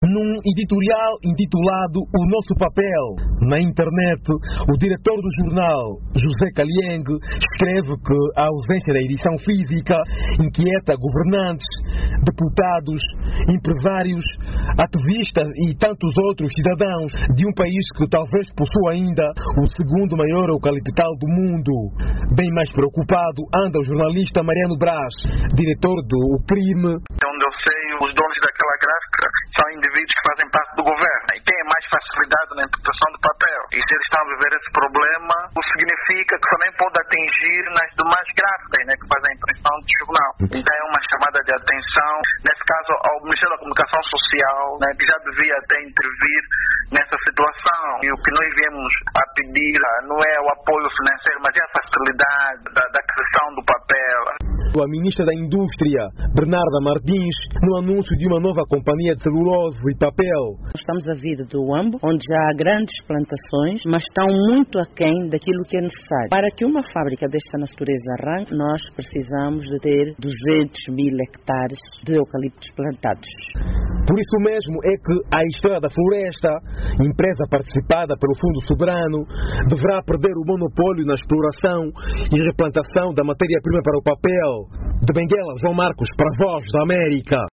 num editorial intitulado O Nosso Papel. Na internet, o diretor do jornal, José Kalieng, escreve que a ausência da edição física inquieta governantes, deputados, empresários, ativistas e tantos outros cidadãos de um país que talvez possua ainda o segundo maior eucaliptal do mundo. Bem mais preocupado anda o jornalista Mariano Brás, diretor do O Crime. Onde eu sei, os donos daquela gráfica são indivíduos que fazem parte do governo e têm mais facilidade na interpretação do papel. E se eles estão a viver esse problema, o significa que também pode atingir nas demais gráficas, né, que fazem a impressão do jornal. Então é uma chamada de atenção, nesse caso ao Ministério da Comunicação Social, né, que já devia até intervir nessa situação. E o que nós viemos a pedir não é o apoio financeiro, mas é a facilidade da aquisição do papel. A ministra da Indústria, Bernarda Martins, no anúncio de uma nova companhia de celulose e papel. Estamos a vir do Huambo, onde já há grandes plantações, mas estão muito aquém daquilo que é necessário. Para que uma fábrica desta natureza arranque, nós precisamos de ter 200.000 hectares de eucaliptos plantados. Por isso mesmo é que a Estrela da Floresta, empresa participada pelo Fundo Soberano, deverá perder o monopólio na exploração e replantação da matéria-prima para o papel. De Benguela, João Marcos, para a Voz da América.